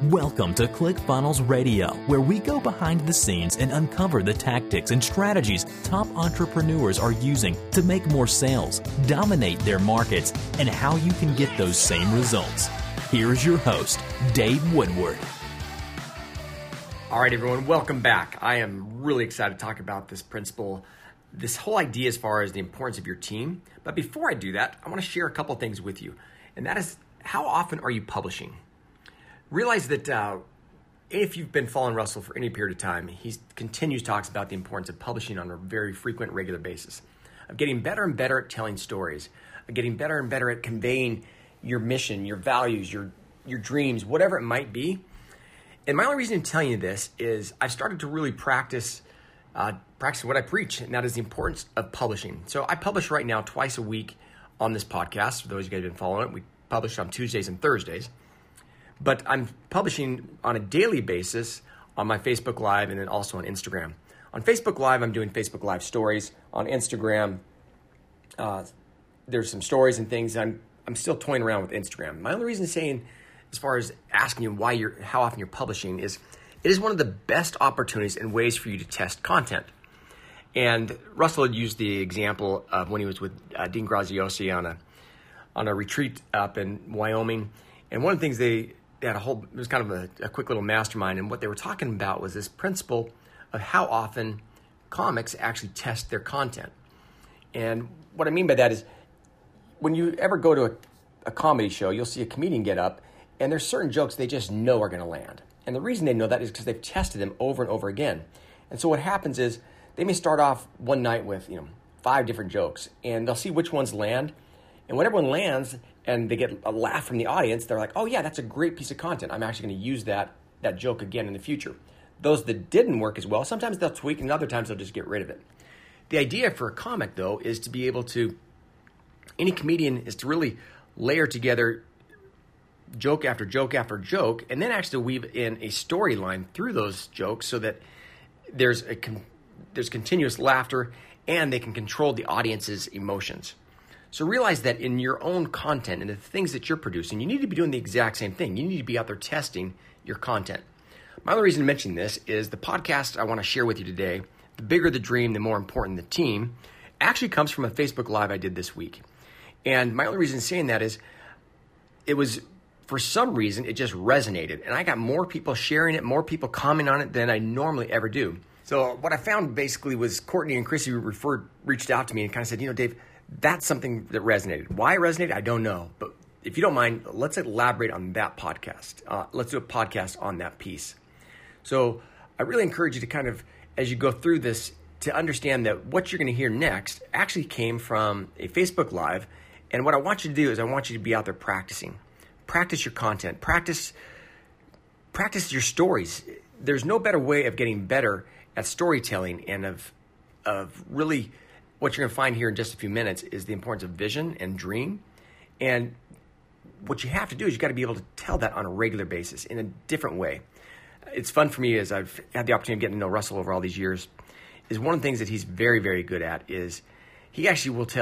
Welcome to ClickFunnels Radio, where we go behind the scenes and uncover the tactics and strategies top entrepreneurs are using to make more sales, dominate their markets, and how you can get those same results. Here's your host, Dave Woodward. All right, everyone, welcome back. I am really excited to talk about this principle, this whole idea as far as the importance of your team. But before I do that, I want to share a couple things with you. And that is, how often are you publishing? Realize that if you've been following Russell for any period of time, he continues talks about the importance of publishing on a very frequent, regular basis, of getting better and better at telling stories, of getting better and better at conveying your mission, your values, your dreams, whatever it might be. And my only reason I'm telling you this is I've started to really practice what I preach, and that is the importance of publishing. So I publish right now twice a week on this podcast. For those of you guys who have been following it, we publish on Tuesdays and Thursdays. But I'm publishing on a daily basis on my Facebook Live and then also on Instagram. On Facebook Live, I'm doing Facebook Live stories. On Instagram, there's some stories and things. I'm still toying around with Instagram. My only reason saying, as far as asking you how often you're publishing, is it is one of the best opportunities and ways for you to test content. And Russell had used the example of when he was with Dean Graziosi on a retreat up in Wyoming. And one of the things they had it was kind of a quick little mastermind. And what they were talking about was this principle of how often comics actually test their content. And what I mean by that is when you ever go to a comedy show, you'll see a comedian get up and there's certain jokes they just know are going to land. And the reason they know that is because they've tested them over and over again. And so what happens is they may start off one night with 5 different jokes and they'll see which ones land. And whenever one lands and they get a laugh from the audience, they're like, oh yeah, that's a great piece of content. I'm actually going to use that joke again in the future. Those that didn't work as well, sometimes they'll tweak and other times they'll just get rid of it. The idea for a comic, though, is to be able to, any comedian is to really layer together joke after joke after joke and then actually weave in a storyline through those jokes so that there's continuous laughter and they can control the audience's emotions. So realize that in your own content and the things that you're producing, you need to be doing the exact same thing. You need to be out there testing your content. My only reason to mention this is the podcast I want to share with you today, The Bigger the Dream, the More Important the Team, actually comes from a Facebook Live I did this week. And my only reason saying that is it was, for some reason, it just resonated. And I got more people sharing it, more people commenting on it than I normally ever do. So what I found basically was Courtney and Chrissy reached out to me and kind of said, Dave, that's something that resonated. Why it resonated, I don't know. But if you don't mind, let's elaborate on that podcast. Let's do a podcast on that piece. So I really encourage you to kind of, as you go through this, to understand that what you're going to hear next actually came from a Facebook Live. And what I want you to do is I want you to be out there practicing. Practice your content. Practice your stories. There's no better way of getting better at storytelling and of really what you're going to find here in just a few minutes is the importance of vision and dream. And what you have to do is you got to be able to tell that on a regular basis in a different way. It's fun for me as I've had the opportunity of getting to know Russell over all these years, is one of the things that he's very, very good at is he actually will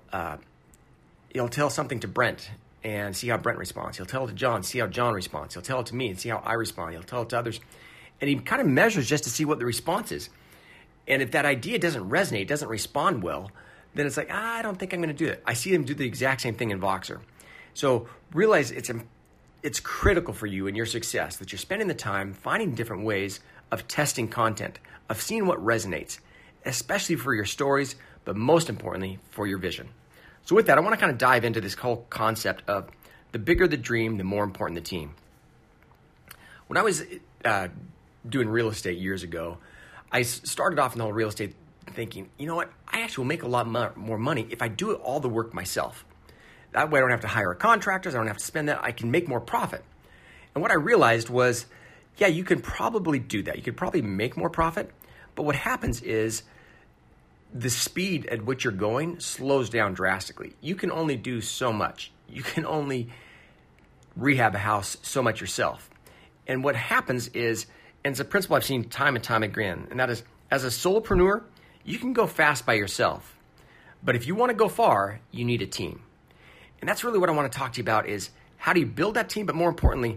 he'll tell something to Brent and see how Brent responds. He'll tell it to John, see how John responds. He'll tell it to me and see how I respond. He'll tell it to others. And he kind of measures just to see what the response is. And if that idea doesn't resonate, doesn't respond well, then it's like, I don't think I'm going to do it. I see him do the exact same thing in Voxer. So realize it's critical for you and your success that you're spending the time finding different ways of testing content, of seeing what resonates, especially for your stories, but most importantly, for your vision. So with that, I want to kind of dive into this whole concept of the bigger the dream, the more important the team. When I was doing real estate years ago, I started off in the whole real estate thinking, you know what, I actually will make a lot more money if I do all the work myself. That way I don't have to hire contractors, I don't have to spend that, I can make more profit. And what I realized was, yeah, you can probably do that. You could probably make more profit, but what happens is the speed at which you're going slows down drastically. You can only do so much. You can only rehab a house so much yourself. And what happens is, and it's a principle I've seen time and time again, and that is, as a solopreneur, you can go fast by yourself. But if you want to go far, you need a team. And that's really what I want to talk to you about is how do you build that team, but more importantly,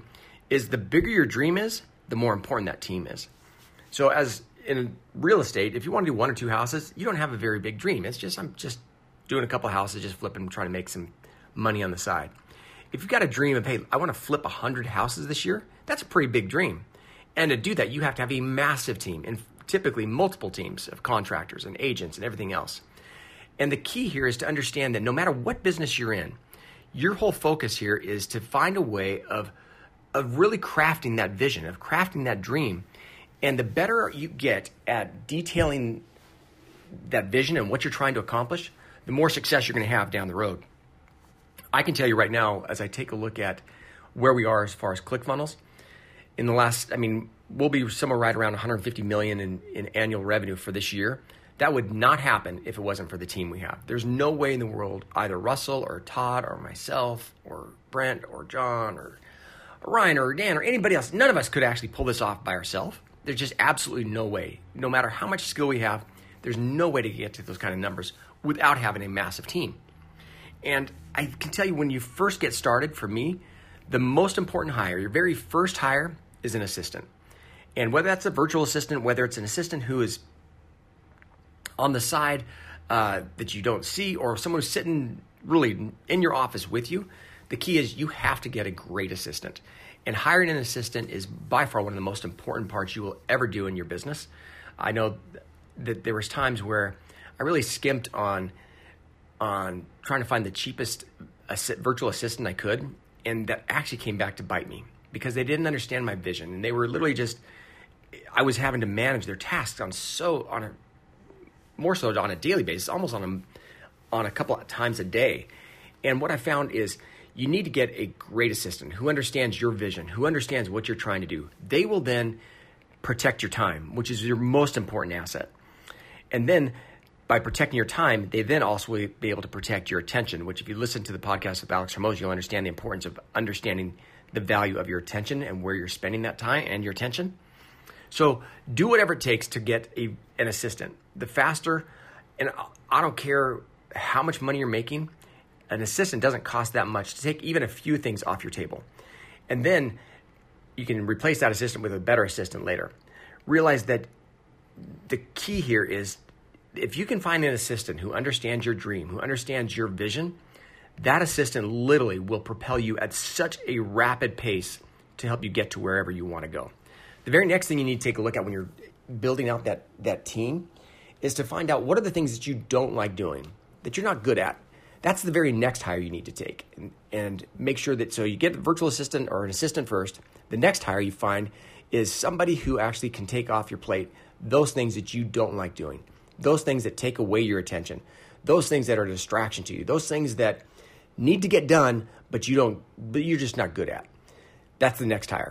is the bigger your dream is, the more important that team is. So as in real estate, if you want to do 1 or 2 houses, you don't have a very big dream. It's just, I'm just doing a couple houses, just flipping, trying to make some money on the side. If you've got a dream of, hey, I want to flip 100 houses this year, that's a pretty big dream. And to do that, you have to have a massive team, and typically multiple teams of contractors and agents and everything else. And the key here is to understand that no matter what business you're in, your whole focus here is to find a way of really crafting that vision, of crafting that dream. And the better you get at detailing that vision and what you're trying to accomplish, the more success you're going to have down the road. I can tell you right now, as I take a look at where we are as far as ClickFunnels, in the last, we'll be somewhere right around 150 million in annual revenue for this year. That would not happen if it wasn't for the team we have. There's no way in the world either Russell or Todd or myself or Brent or John or Ryan or Dan or anybody else, none of us could actually pull this off by ourselves. There's just absolutely no way. No matter how much skill we have, there's no way to get to those kind of numbers without having a massive team. And I can tell you, when you first get started, for me, the most important hire, your very first hire, is an assistant. And whether that's a virtual assistant, whether it's an assistant who is on the side that you don't see, or someone who's sitting really in your office with you, the key is you have to get a great assistant. And hiring an assistant is by far one of the most important parts you will ever do in your business. I know that there was times where I really skimped on trying to find the cheapest virtual assistant I could, and that actually came back to bite me because they didn't understand my vision, and they were literally I was having to manage their tasks more so on a daily basis, almost on a couple of times a day. And what I found is you need to get a great assistant who understands your vision, who understands what you're trying to do. They will then protect your time, which is your most important asset. And then by protecting your time, they then also will be able to protect your attention, which if you listen to the podcast with Alex Hormozi, you'll understand the importance of understanding the value of your attention and where you're spending that time and your attention. So do whatever it takes to get an assistant. The faster, and I don't care how much money you're making, an assistant doesn't cost that much to take even a few things off your table. And then you can replace that assistant with a better assistant later. Realize that the key here is if you can find an assistant who understands your dream, who understands your vision, that assistant literally will propel you at such a rapid pace to help you get to wherever you want to go. The very next thing you need to take a look at when you're building out that team is to find out what are the things that you don't like doing, that you're not good at. That's the very next hire you need to take, and make sure that, so you get a virtual assistant or an assistant first. The next hire you find is somebody who actually can take off your plate those things that you don't like doing, those things that take away your attention, those things that are a distraction to you, those things that need to get done, but you're just not good at. That's the next hire.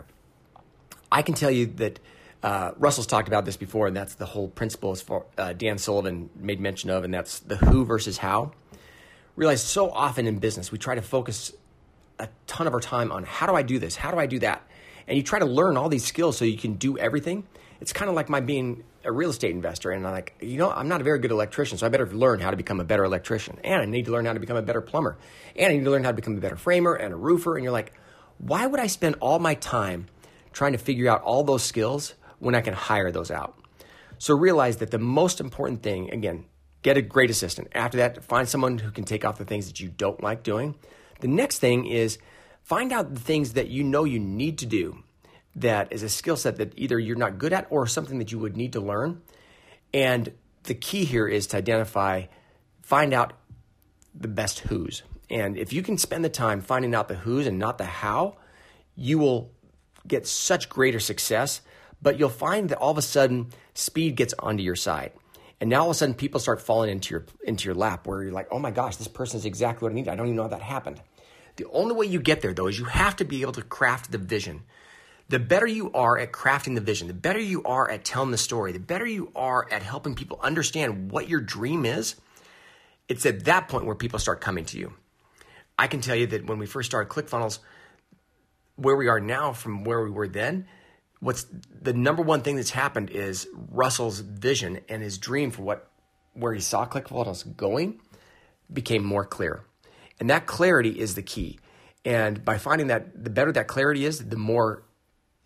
I can tell you that Russell's talked about this before, and that's the whole principle as far Dan Sullivan made mention of, and that's the who versus how. Realize so often in business, we try to focus a ton of our time on how do I do this? How do I do that? And you try to learn all these skills so you can do everything. It's kind of like my being a real estate investor. And I'm like, I'm not a very good electrician, so I better learn how to become a better electrician. And I need to learn how to become a better plumber. And I need to learn how to become a better framer and a roofer. And you're like, why would I spend all my time trying to figure out all those skills when I can hire those out? So realize that the most important thing, again, get a great assistant. After that, find someone who can take off the things that you don't like doing. The next thing is find out the things that you know you need to do that is a skill set that either you're not good at or something that you would need to learn. And the key here is to find out the best who's. And if you can spend the time finding out the who's and not the how, you will get such greater success, but you'll find that all of a sudden speed gets onto your side. And now all of a sudden people start falling into your lap where you're like, oh my gosh, this person is exactly what I need. I don't even know how that happened. The only way you get there, though, is you have to be able to craft the vision. The better you are at crafting the vision, the better you are at telling the story, the better you are at helping people understand what your dream is, it's at that point where people start coming to you. I can tell you that when we first started ClickFunnels, where we are now from where we were then, what's the number one thing that's happened is Russell's vision and his dream for where he saw ClickFunnels going became more clear. And that clarity is the key. And by finding that, the better that clarity is, the more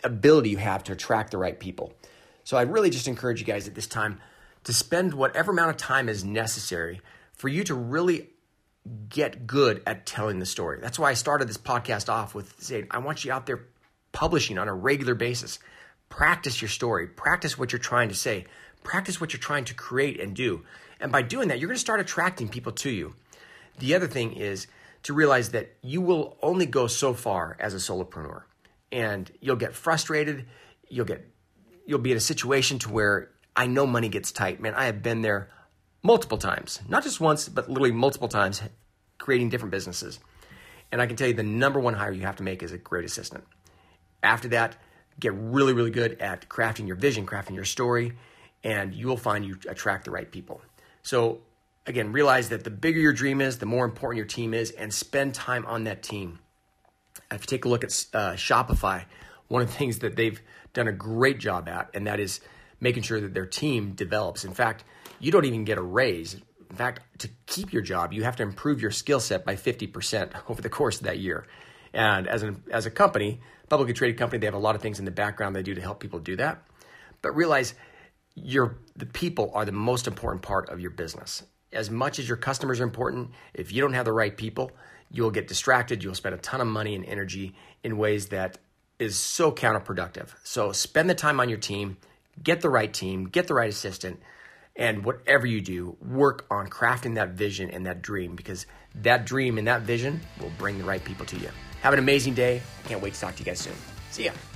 ability you have to attract the right people. So I really just encourage you guys at this time to spend whatever amount of time is necessary for you to really get good at telling the story. That's why I started this podcast off with saying, I want you out there publishing on a regular basis. Practice your story. Practice what you're trying to say. Practice what you're trying to create and do. And by doing that, you're going to start attracting people to you. The other thing is to realize that you will only go so far as a solopreneur. And you'll get frustrated. You'll be in a situation to where I know money gets tight. Man, I have been there multiple times, not just once, but literally multiple times, creating different businesses. And I can tell you the number one hire you have to make is a great assistant. After that, get really, really good at crafting your vision, crafting your story, and you will find you attract the right people. So again, realize that the bigger your dream is, the more important your team is, and spend time on that team. If you take a look at Shopify, one of the things that they've done a great job at, and that is making sure that their team develops. In fact, you don't even get a raise. In fact, to keep your job, you have to improve your skill set by 50% over the course of that year. And as a company, publicly traded company, they have a lot of things in the background they do to help people do that. But realize the people are the most important part of your business. As much as your customers are important, if you don't have the right people, you'll get distracted. You'll spend a ton of money and energy in ways that is so counterproductive. So spend the time on your team, get the right team, get the right assistant, and whatever you do, work on crafting that vision and that dream, because that dream and that vision will bring the right people to you. Have an amazing day. I can't wait to talk to you guys soon. See ya.